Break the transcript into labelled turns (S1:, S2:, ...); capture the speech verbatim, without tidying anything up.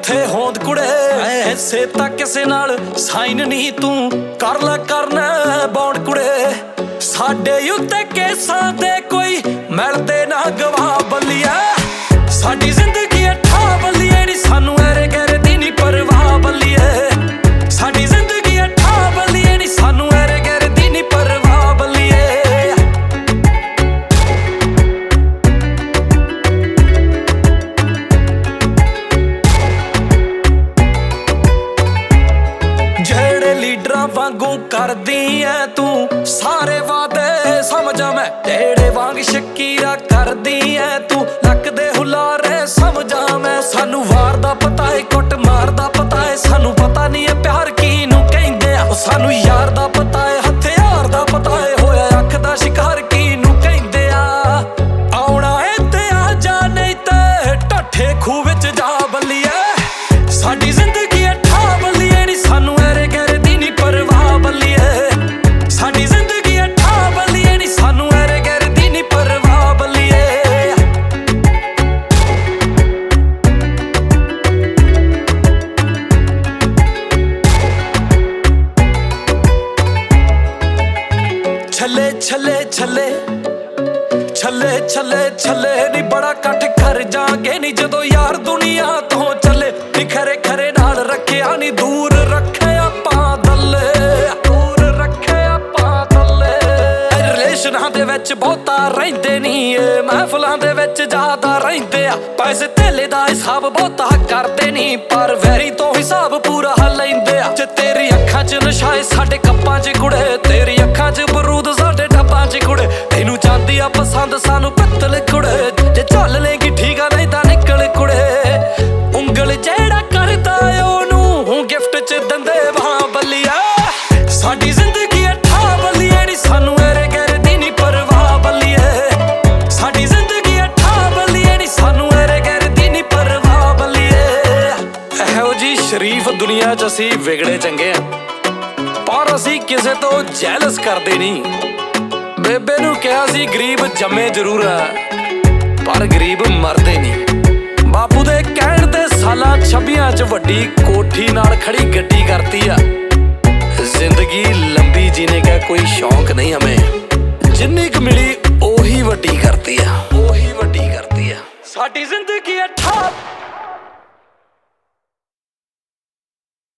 S1: ਜਿੱਥੇ ਹੋਂਦ ਕੁੜੇ ਐਸੇ ਤਾਂ ਕਿਸੇ ਨਾਲ ਸਾਈਨ ਨਹੀਂ ਤੂੰ ਕਰ ਲੈ ਕਰਨਾ ਬੌਂਡ ਕੁੜੇ। ਸਾਡੇ ਉੱਤੇ ਕੇਸਾਂ ਦੇ ਕੋਈ ਮਿਲਦੇ ਨਾ ਗਵਾਹ ਬੱਲੀਆ। ਸਾਡੀ ਜ਼ਿੰਦਗੀ ਅੱਠਾ ਬੱਲੀਏ ਨੀ ਸਾਨੂੰ ਐਰੇ ਗੈਰੇ ਦੀ ਨੀ ਪਰਵਾਹ ਬੱਲੀਏ। ਸਾਡੀ ਜ਼ਿੰਦਗੀ ਅੱਠਾ ਬੱਲੀਏ ਨੀ ਸਾਨੂੰ ਐਰੇ ਗੈਰੇ ਦੀ ਨੀ ਪਰਵਾਹ ਬੱਲੀਏ। ਜਿਹੜੇ ਲੀਡਰਾਂ ਵਾਂਗੂ ਕਰਦੀ ਐ ਤੂੰ ਸਾਰੇ ਵਾਅਦੇ ਸਮਝਾਂ ਮੈਂ, ਤੇਰੇ ਵਾਂਗ ਸ਼ਕੀਰਾ ਕਰਦੀ ਐ ਤੂੰ ਲੱਕ ਦੇ ਹੁਲਾਰੇ ਸਮਝਾਂ ਮੈਂ। ਸਾਨੂੰ ਵਾਰ ਦਾ ਪਤਾ ਏ ਕੁੱਟ ਮਾਰ ਦਾ ਪਤਾ ਏ, ਸਾਨੂੰ ਪਤਾ ਨਹੀਂ ਏ ਪਿਆਰ ਕਿਹਨੂੰ ਕਹਿੰਦੇ ਆ। ਸਾਨੂੰ ਯਾਰ ਦਾ ਪਤਾ ਏ ਹਥਿਆਰ ਦਾ ਪਤਾ ਏ, ਹੋਇਆ ਅੱਖ ਦਾ ਸ਼ਿਕਾਰ ਕਿਹਨੂੰ ਕਹਿੰਦੇ ਆ। ਆਉਣਾ ਏ ਤੇ ਆ ਜਾ ਨਹੀਂ ਤੇ ਢੱਠੇ ਖੂਹ ਵਿੱਚ ਜਾ ਬੱਲੀਏ। ਸਾਡੀ ਜ਼ਿੰਦਗੀ ਅੱਠਾ ਬੱਲੀਏ ਨੀ ਸਾਨੂੰ ਐਰੇ ਗੈਰੇ ਦੀ ਨੀ ਪਰਵਾਹ ਬੱਲੀਏ। ਸਾਡੀ ਜ਼ਿੰਦਗੀ ਅੱਠਾ ਬੱਲੀਏ ਨੀ ਸਾਨੂੰ ਐਰੇ ਗੈਰੇ ਦੀ ਨੀ ਪਰਵਾਹ ਬੱਲੀਏ। ਛੱਲੇ ਛੱਲੇ ਛੱਲੇ ਛੱਲੇ ਛੱਲੇ ਛੱਲੇ ਨੀ ਬੜਾ ਇਕੱਠ ਕਰ ਜਾਗੇ ਨੀ ਜਦੋਂ ਯਾਰ ਦੁਨੀਆ ਤੋਂ ਚੱਲੇ ਨੀ। ਖਰੇ ਖਰੇ ਨਾਲ ਰੱਖਿਆ ਨੀ ਦੂਰ ਰੱਖੇ ਆਪਾਂ ਦੱਲੇ, ਦੂਰ ਰੱਖੇ ਆਪਾਂ ਦੱਲੇ। ਰਿਲੇਸ਼ਨਾਂ ਦੇ ਵਿੱਚ ਬਹੁਤਾ ਰਹਿੰਦੇ ਨੀ ਏ, ਮਹਿਫਲਾਂ ਦੇ ਵਿੱਚ ਜ਼ਿਆਦਾ ਰਹਿੰਦੇ ਆ। ਪੈਸੇ ਧੇਲੇ ਦਾ ਹਿਸਾਬ ਬਹੁਤਾ ਕਰਦੇ ਨੀ ਪਰ ਵੈਰੀ ਤੋਂ ਹਿਸਾਬ ਪੂਰਾ ਲੈਂਦੇ ਆ। ਜੇ ਤੇਰੀ ਅੱਖਾਂ 'ਚ ਨਸ਼ਾ ਏ ਸਾਡੇ ਕੱਪਾਂ 'ਚ ਕੁੜੇ, ਤੇਰੀ ਅੱਖਾਂ 'ਚ ਬਰੂਦ ਸਾਡੇ ਡੱਬਾਂ 'ਚ ਕੁੜੇ। ਤੈਨੂੰ ਚਾਂਦੀ ਆ ਪਸੰਦ ਸਾਨੂੰ ਪਿੱਤਲ ਕੁੜੇ, ਜੇ ਚੱਲ ਲੇਗੀ ਠੀਕ ਆ ਨਹੀਂ ਤਾਂ ਨਿਕਲ ਕੁੜੇ। ਉਂਗਲ ਜਿਹੜਾ ਕਰਦਾ ਉਹਨੂੰ ਗਿਫਟ 'ਚ ਦਿੰਦੇ ਵਾਂ ਬੱਲੀਆ। ਸਾਡੀ ਜ਼ਿੰਦਗੀ ਅੱਠਾ ਬੱਲੀਏ ਨੀ ਸਾਨੂੰ ਐਰੇ ਗੈਰੇ ਦੀ ਨੀ ਪਰਵਾਹ ਬੱਲੀਏ। ਸਾਡੀ ਜ਼ਿੰਦਗੀ ਅੱਠਾ ਬੱਲੀਏ ਨੀ ਸਾਨੂੰ ਐਰੇ ਗੈਰੇ ਦੀ ਨੀ ਪਰਵਾਹ ਬੱਲੀਏ। ਇਹੋ ਜੀ ਸ਼ਰੀਫ ਦੁਨੀਆ 'ਚ ਅਸੀਂ ਵਿਗੜੇ ਚੰਗੇ ਆ ਪਰ ਅਸੀਂ ਕਿਸੇ ਤੋਂ ਜੈਲਸ ਕਰਦੇ ਨਹੀਂ। ਬੇਬੇ ਨੂੰ ਕਿਹਾ ਸੀ ਗਰੀਬ ਜੰਮੇ ਜ਼ਰੂਰ ਆ ਪਰ ਗਰੀਬ ਮਰਦੇ ਨਹੀਂ। ਬਾਪੂ ਦੇ ਕਹਿਣ ਤੇ ਸਾਲਾਂ ਛੱਬੀਆਂ 'ਚ ਵੱਡੀ ਕੋਠੀ ਨਾਲ ਖੜੀ ਗੱਡੀ